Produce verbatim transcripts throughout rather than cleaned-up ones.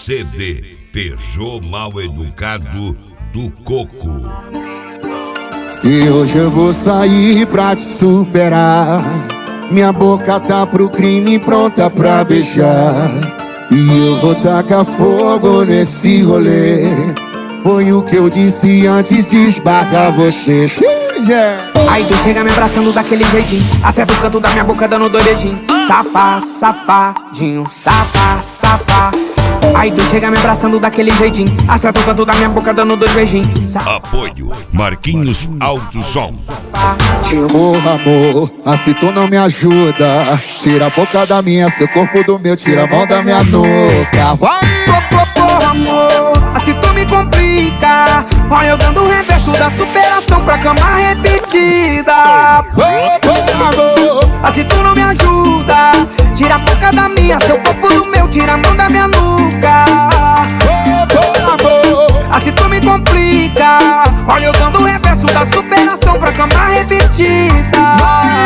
C D Peugeot Mal Educado do Coco. E hoje eu vou sair pra te superar. Minha boca tá pro crime, pronta pra beijar. E eu vou tacar fogo nesse rolê. Foi o que eu disse antes de esbarrar você. Aí tu chega me abraçando daquele jeitinho, acerta o canto da minha boca dando dois beijinhos. Safá, safadinho, safá, safá. Aí tu chega me abraçando daquele jeitinho, acerta o canto da minha boca dando dois beijinhos. Safá. Apoio Marquinhos Alto Som. Porra, amor, assim tu não me ajuda. Tira a boca da minha, seu corpo do meu, tira a mão da minha nuca. Vai! Porra, amor, assim tu me complica. Olha eu dando o reverso da superação pra cama repetida. Porra, amor, assim tu não me ajuda. Tira a boca da minha, seu corpo do meu, tira a mão da minha nuca. porra, amor, assim tu me complica. Olha eu dando o reverso da superação pra cama repetida.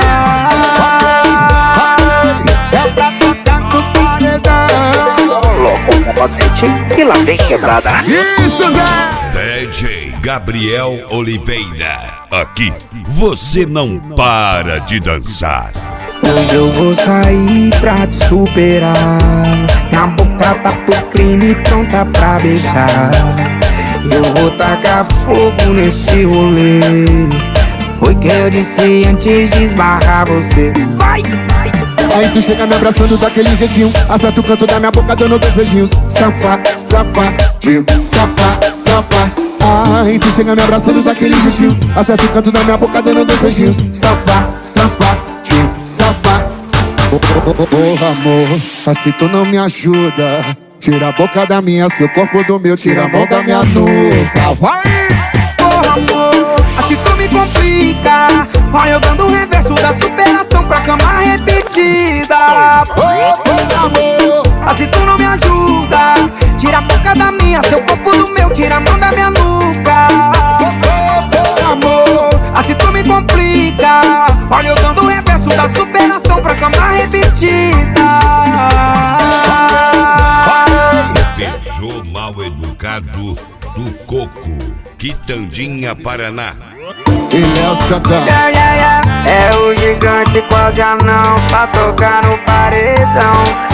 é pra tocar no paredão. Louco, combatente, e lá vem quebrada. Isso, Zé! D J Gabriel Oliveira. Aqui você não para de dançar. Hoje eu vou sair pra te superar. Minha boca tá pro crime, pronta pra beijar. Eu vou tacar fogo nesse rolê. Foi que eu disse antes de esbarrar você. Vai! Aí tu chega me abraçando daquele jeitinho, acerta o canto da minha boca dando dois beijinhos. Safá, safadinho, safá, safá. Aí tu chega me abraçando daquele jeitinho, acerta o canto da minha boca dando dois beijinhos. Safá, safadinho, safá. Porra, amor, assim tu não me ajuda. Tira a boca da minha, seu corpo do meu, tira a mão da minha nuca. Vai! Porra, amor, assim tu me complica. Olha eu dando o reverso da superação pra cama repetida. Porra, amor, assim tu não me ajuda. Tira a boca da minha, seu corpo do meu, tira a mão da minha nuca. porra, amor, assim tu me complica. Olha eu dando o reverso da superação pra cama repetida. Peugeot Mal Educado do Coco, Quitandinha, Paraná. ele é o Santana. Yeah, yeah, yeah. É o gigante quase anão pra tocar no paredão.